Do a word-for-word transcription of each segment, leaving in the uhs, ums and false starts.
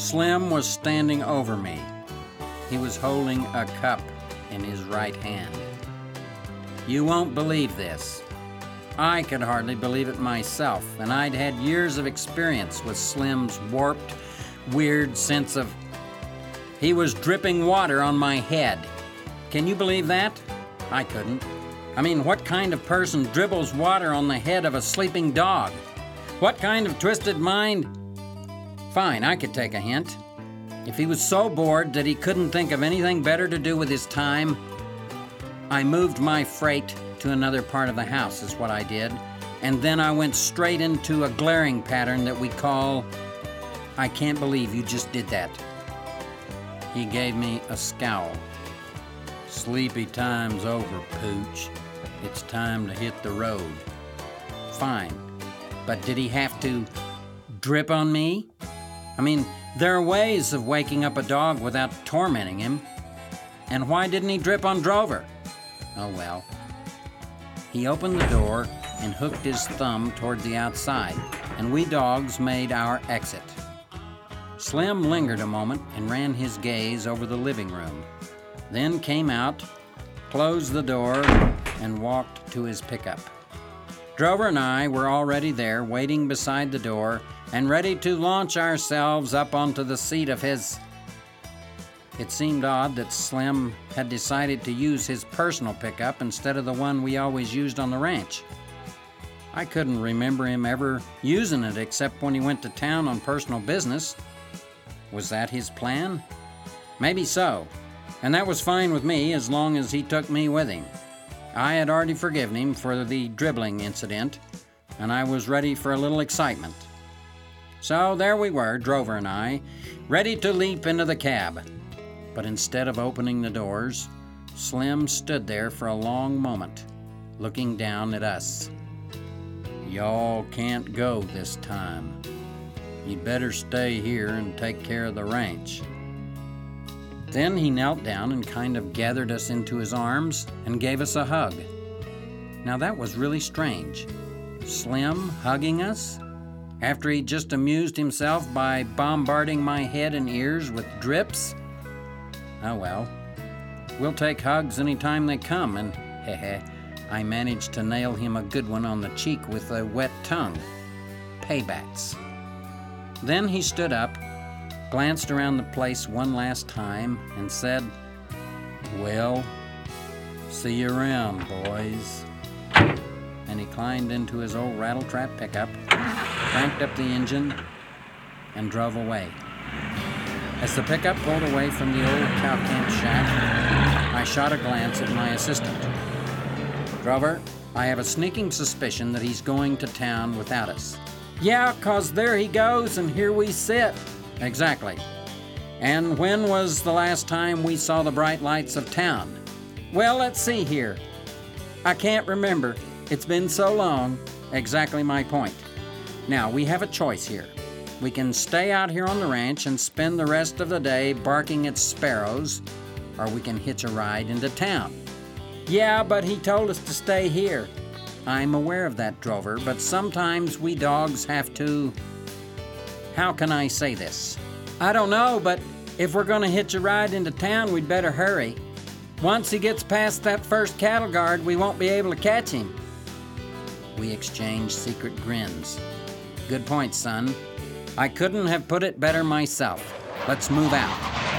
Slim was standing over me. He was holding a cup in his right hand. You won't believe this. I could hardly believe it myself, and I'd had years of experience with Slim's warped, weird sense of... He was dripping water on my head. Can you believe that? I couldn't. I mean, what kind of person dribbles water on the head of a sleeping dog? What kind of twisted mind? Fine, I could take a hint. If he was so bored that he couldn't think of anything better to do with his time, I moved my freight to another part of the house, is what I did, and then I went straight into a glaring pattern that we call, I can't believe you just did that. He gave me a scowl. Sleepy time's over, Pooch. It's time to hit the road. Fine, but did he have to drip on me? I mean, there are ways of waking up a dog without tormenting him. And why didn't he drip on Drover? Oh well. He opened the door and hooked his thumb toward the outside, and we dogs made our exit. Slim lingered a moment and ran his gaze over the living room, then came out, closed the door, and walked to his pickup. Drover and I were already there, waiting beside the door, and ready to launch ourselves up onto the seat of his... It seemed odd that Slim had decided to use his personal pickup instead of the one we always used on the ranch. I couldn't remember him ever using it except when he went to town on personal business. Was that his plan? Maybe so, and that was fine with me as long as he took me with him. I had already forgiven him for the dribbling incident, and I was ready for a little excitement. So there we were, Drover and I, ready to leap into the cab. But instead of opening the doors, Slim stood there for a long moment, looking down at us. Y'all can't go this time. You'd better stay here and take care of the ranch. Then he knelt down and kind of gathered us into his arms and gave us a hug. Now that was really strange. Slim hugging us? After he just amused himself by bombarding my head and ears with drips? Oh well, we'll take hugs anytime they come, and heh I managed to nail him a good one on the cheek with a wet tongue. Paybacks. Then he stood up, glanced around the place one last time, and said, Well, see you around, boys. And he climbed into his old rattletrap pickup, cranked up the engine, and drove away. As the pickup pulled away from the old cow camp shack, I shot a glance at my assistant. Drover, I have a sneaking suspicion that he's going to town without us. Yeah, 'cause there he goes and here we sit. Exactly. And when was the last time we saw the bright lights of town? Well, let's see here. I can't remember. It's been so long. Exactly my point. Now, we have a choice here. We can stay out here on the ranch and spend the rest of the day barking at sparrows, or we can hitch a ride into town. Yeah, but he told us to stay here. I'm aware of that, Drover, but sometimes we dogs have to... How can I say this? I don't know, but if we're gonna hitch a ride into town, we'd better hurry. Once he gets past that first cattle guard, we won't be able to catch him. We exchanged secret grins. Good point, son. I couldn't have put it better myself. Let's move out.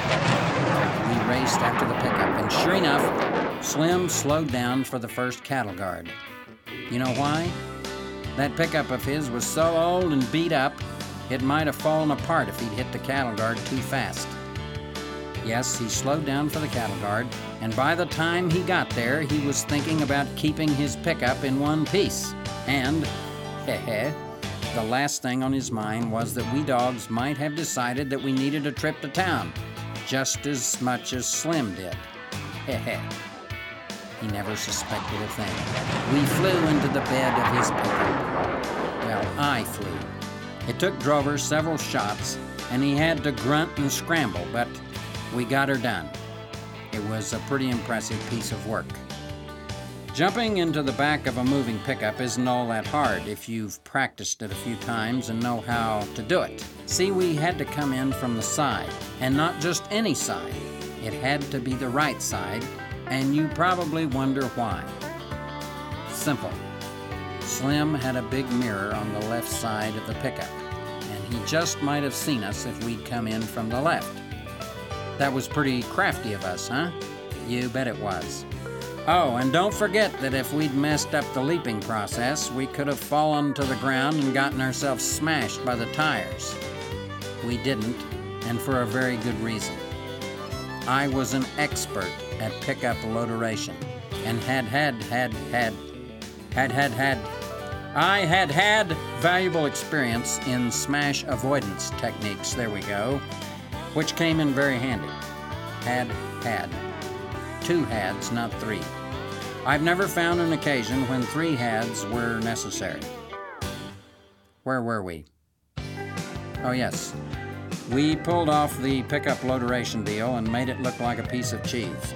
We raced after the pickup, and sure enough, Slim slowed down for the first cattle guard. You know why? That pickup of his was so old and beat up, it might have fallen apart if he'd hit the cattle guard too fast. Yes, he slowed down for the cattle guard, and by the time he got there, he was thinking about keeping his pickup in one piece. And, heh heh, the last thing on his mind was that we dogs might have decided that we needed a trip to town, just as much as Slim did. Heh heh. He never suspected a thing. We flew into the bed of his pickup. Well, I flew. It took Drover several shots, and he had to grunt and scramble, but we got her done. It was a pretty impressive piece of work. Jumping into the back of a moving pickup isn't all that hard if you've practiced it a few times and know how to do it. See, we had to come in from the side, and not just any side. It had to be the right side, and you probably wonder why. Simple. Slim had a big mirror on the left side of the pickup, and he just might have seen us if we'd come in from the left. That was pretty crafty of us, huh? You bet it was. Oh, and don't forget that if we'd messed up the leaping process, we could have fallen to the ground and gotten ourselves smashed by the tires. We didn't, and for a very good reason. I was an expert at pickup loaderation, and had had had had had had had I had had valuable experience in smash avoidance techniques, there we go, which came in very handy. Had had. Two hads, not three. I've never found an occasion when three hads were necessary. Where were we? Oh yes, we pulled off the pickup loaderation deal and made it look like a piece of cheese.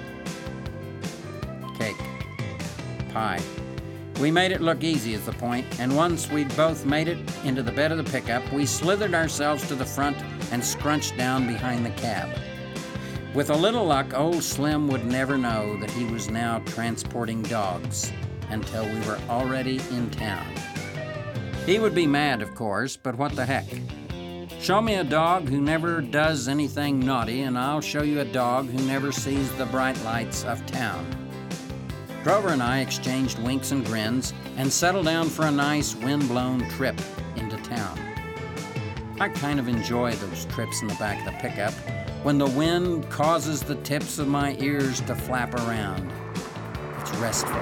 Cake. Pie. We made it look easy is the point, and once we'd both made it into the bed of the pickup, we slithered ourselves to the front and scrunched down behind the cab. With a little luck, old Slim would never know that he was now transporting dogs until we were already in town. He would be mad, of course, but what the heck. Show me a dog who never does anything naughty, and I'll show you a dog who never sees the bright lights of town. Drover and I exchanged winks and grins and settled down for a nice wind-blown trip into town. I kind of enjoy those trips in the back of the pickup, when the wind causes the tips of my ears to flap around. It's restful.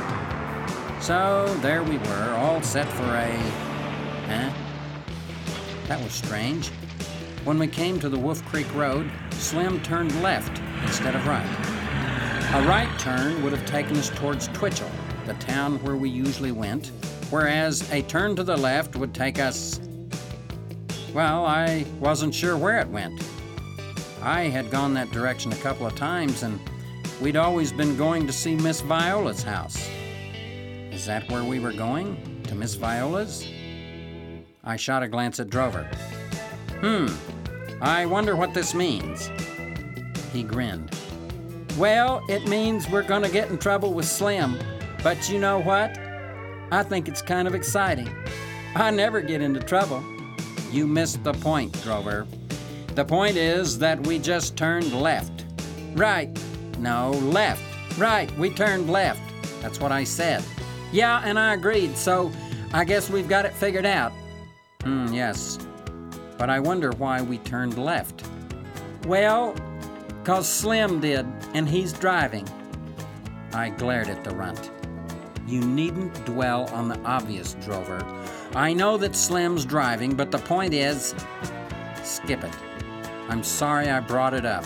So there we were, all set for a... Huh? That was strange. When we came to the Wolf Creek Road, Slim turned left instead of right. A right turn would have taken us towards Twitchell, the town where we usually went, whereas a turn to the left would take us... Well, I wasn't sure where it went. I had gone that direction a couple of times, and we'd always been going to see Miss Viola's house. Is that where we were going? To Miss Viola's? I shot a glance at Drover. Hmm, I wonder what this means. He grinned. Well, it means we're gonna get in trouble with Slim, but you know what? I think it's kind of exciting. I never get into trouble. You missed the point, Drover. The point is that we just turned left. Right. No, left. Right, we turned left. That's what I said. Yeah, and I agreed, so I guess we've got it figured out. Hmm, yes. But I wonder why we turned left. Well, 'cause Slim did, and he's driving. I glared at the runt. You needn't dwell on the obvious, Drover. I know that Slim's driving, but the point is... Skip it. I'm sorry I brought it up.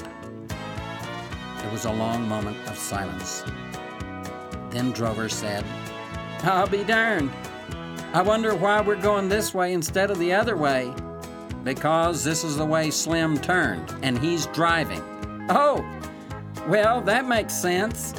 There was a long moment of silence. Then Drover said, I'll be darned. I wonder why we're going this way instead of the other way. Because this is the way Slim turned, and he's driving. Oh, well, that makes sense.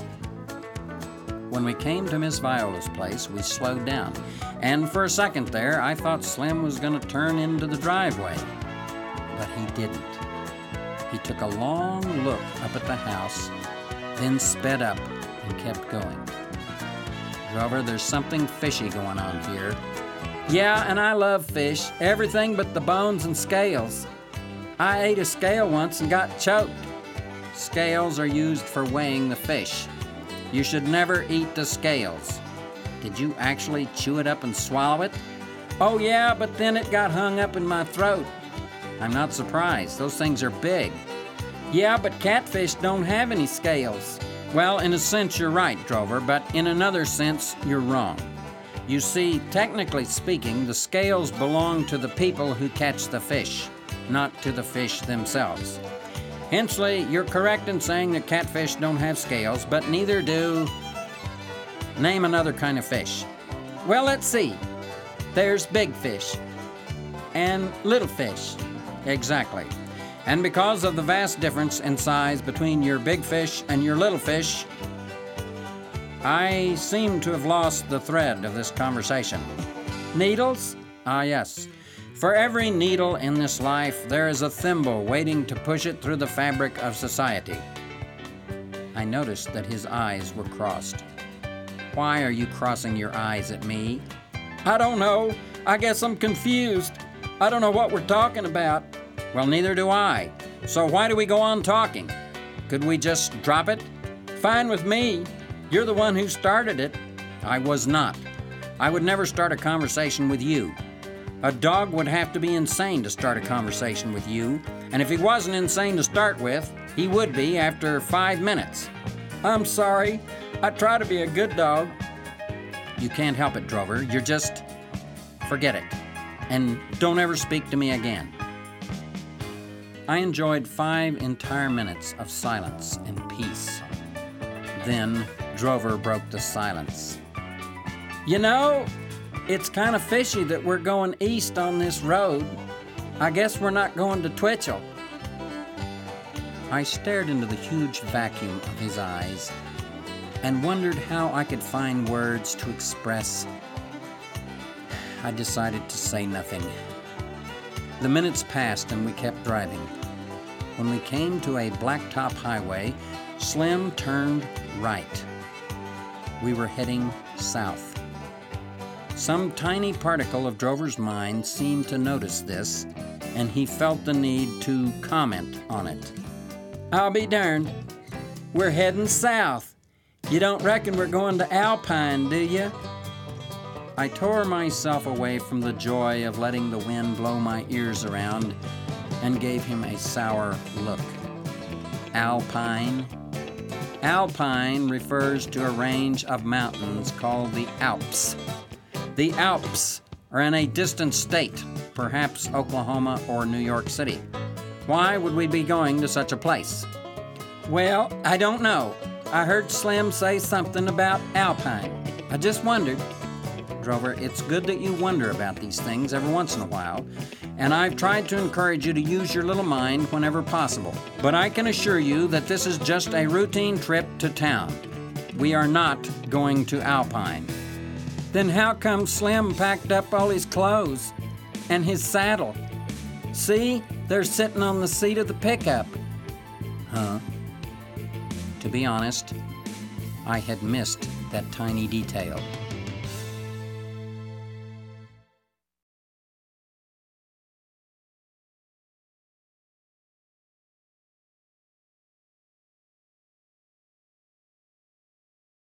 When we came to Miss Viola's place, we slowed down, and for a second there, I thought Slim was going to turn into the driveway. But he didn't. He took a long look up at the house, then sped up and kept going. Drover, there's something fishy going on here. Yeah, and I love fish, everything but the bones and scales. I ate a scale once and got choked. Scales are used for weighing the fish. You should never eat the scales. Did you actually chew it up and swallow it? Oh yeah, but then it got hung up in my throat. I'm not surprised. Those things are big. Yeah, but catfish don't have any scales. Well, in a sense, you're right, Drover, but in another sense, you're wrong. You see, technically speaking, the scales belong to the people who catch the fish, not to the fish themselves. Hensley, you're correct in saying that catfish don't have scales, but neither do... Name another kind of fish. Well, let's see. There's big fish and little fish. Exactly. And because of the vast difference in size between your big fish and your little fish, I seem to have lost the thread of this conversation. Needles? Ah, yes. For every needle in this life, there is a thimble waiting to push it through the fabric of society. I noticed that his eyes were crossed. Why are you crossing your eyes at me? I don't know. I guess I'm confused. I don't know what we're talking about. Well, neither do I. So why do we go on talking? Could we just drop it? Fine with me. You're the one who started it. I was not. I would never start a conversation with you. A dog would have to be insane to start a conversation with you, and if he wasn't insane to start with, he would be after five minutes. I'm sorry. I try to be a good dog. You can't help it, Drover. You're just... Forget it. And don't ever speak to me again. I enjoyed five entire minutes of silence and peace. Then Drover broke the silence. You know, it's kind of fishy that we're going east on this road. I guess we're not going to Twitchell. I stared into the huge vacuum of his eyes and wondered how I could find words to express. I decided to say nothing. The minutes passed and we kept driving. When we came to a blacktop highway, Slim turned right. We were heading south. Some tiny particle of Drover's mind seemed to notice this, and he felt the need to comment on it. I'll be darned. We're heading south. You don't reckon we're going to Alpine, do you? I tore myself away from the joy of letting the wind blow my ears around and gave him a sour look. Alpine? Alpine refers to a range of mountains called the Alps. The Alps are in a distant state, perhaps Oklahoma or New York City. Why would we be going to such a place? Well, I don't know. I heard Slim say something about Alpine. I just wondered. Drover, it's good that you wonder about these things every once in a while, and I've tried to encourage you to use your little mind whenever possible. But I can assure you that this is just a routine trip to town. We are not going to Alpine. Then how come Slim packed up all his clothes and his saddle? See, they're sitting on the seat of the pickup. Huh? To be honest, I had missed that tiny detail.